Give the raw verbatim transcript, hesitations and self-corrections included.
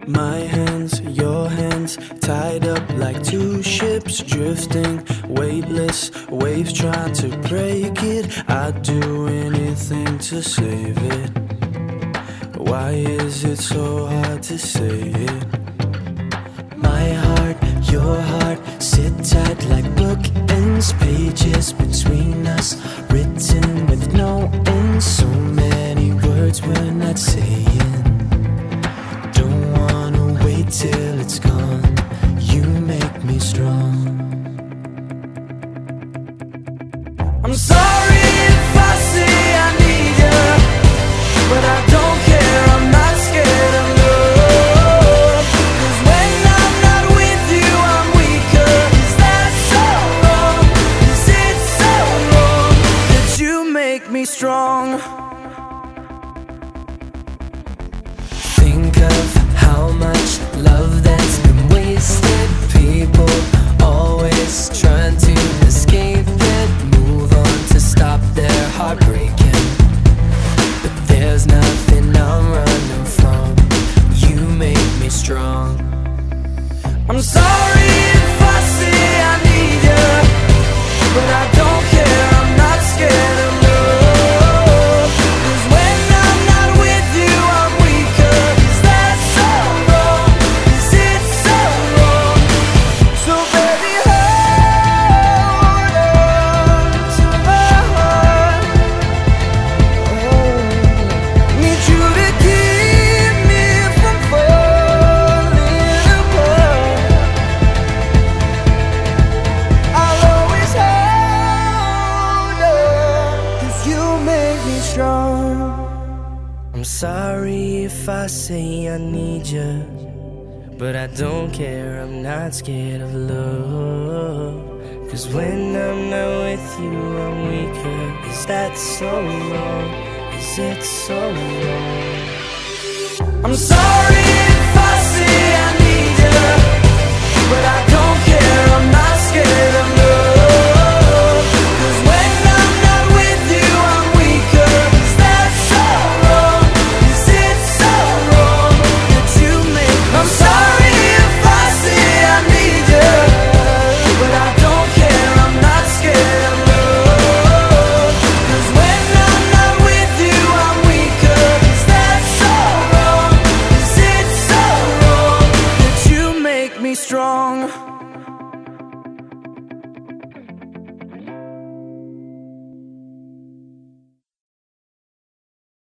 My hands, your hands, tied up like two ships drifting, weightless, waves trying to break it. I'd do anything to save it. Why is it so hard to say it? My heart, your heart, sit tight like bookends, pages between us, written with no end. So many words we're not saying. Till it's gone, you make me strong. I'm sorry if I say I need you, but I don't care, I'm not scared of love. Cause when I'm not with you, I'm weaker. Is that so wrong? Is it so wrong that you make me strong? Think of how much love that's been wasted. People always trying to escape it, move on to stop their heart breaking. But there's nothing I'm running from. You make me strong. I'm sorry if I say I need you, but I don't care, I'm not scared of love. Cause when I'm not with you, I'm weaker. Is that so wrong? Is it so wrong? So baby, hold on to my heart. Oh, need you to keep me from falling apart. I'll always hold on, cause you make me strong. I'm sorry if I say I need you, but I don't care, I'm not scared of love. Cause when I'm not with you, I'm weaker. Is that so wrong? Is it so wrong? I'm sorry if